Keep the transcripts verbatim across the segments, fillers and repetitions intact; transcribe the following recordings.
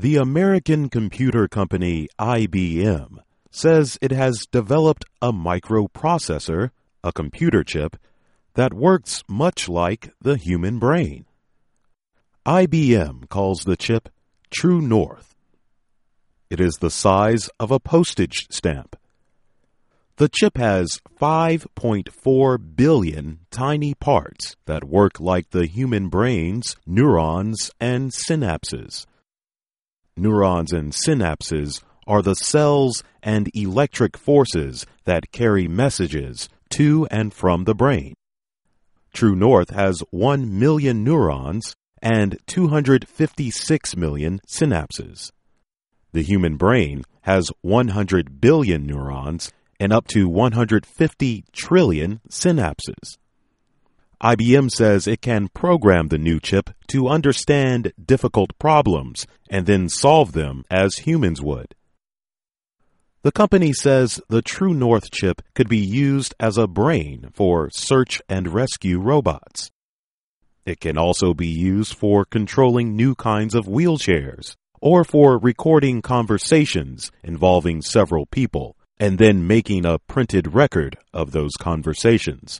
The American computer company I B M says it has developed a microprocessor, a computer chip, that works much like the human brain. I B M calls the chip True North. It is the size of a postage stamp. The chip has five point four billion tiny parts that work like the human brain's neurons and synapses. Neurons and synapses are the cells and electric forces that carry messages to and from the brain. True North has one million neurons and two hundred fifty-six million synapses. The human brain has one hundred billion neurons and up to one hundred fifty trillion synapses. I B M says it can program the new chip to understand difficult problems and then solve them as humans would. The company says the True North chip could be used as a brain for search and rescue robots. It can also be used for controlling new kinds of wheelchairs or for recording conversations involving several people and then making a printed record of those conversations.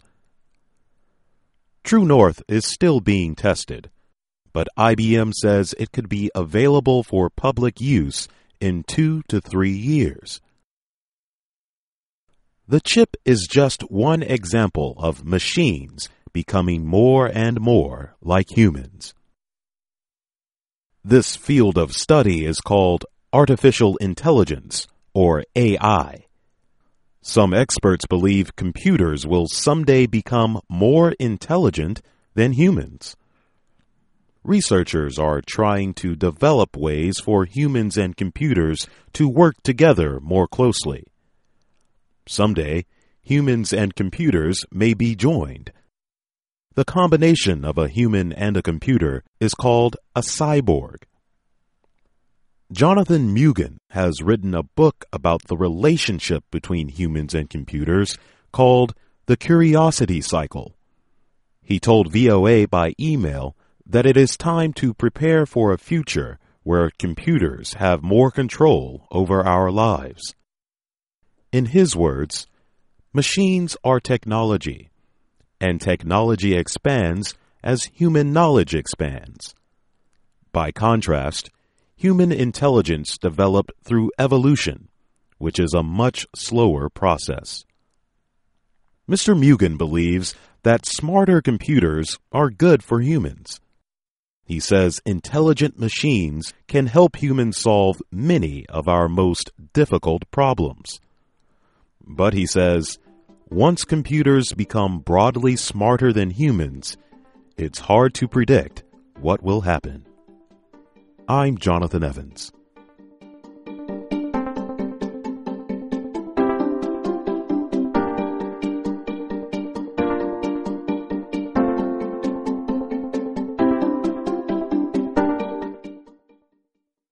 True North is still being tested, but I B M says it could be available for public use in two to three years. The chip is just one example of machines becoming more and more like humans. This field of study is called artificial intelligence, or A I. Some experts believe computers will someday become more intelligent than humans. Researchers are trying to develop ways for humans and computers to work together more closely. Someday, humans and computers may be joined. The combination of a human and a computer is called a cyborg. Jonathan Mugen has written a book about the relationship between humans and computers called The Curiosity Cycle. He told V O A by email that it is time to prepare for a future where computers have more control over our lives. In his words, machines are technology, and technology expands as human knowledge expands. By contrast, human intelligence developed through evolution, which is a much slower process. Mister Mugen believes that smarter computers are good for humans. He says intelligent machines can help humans solve many of our most difficult problems. But he says, once computers become broadly smarter than humans, it's hard to predict what will happen. I'm Jonathan Evans.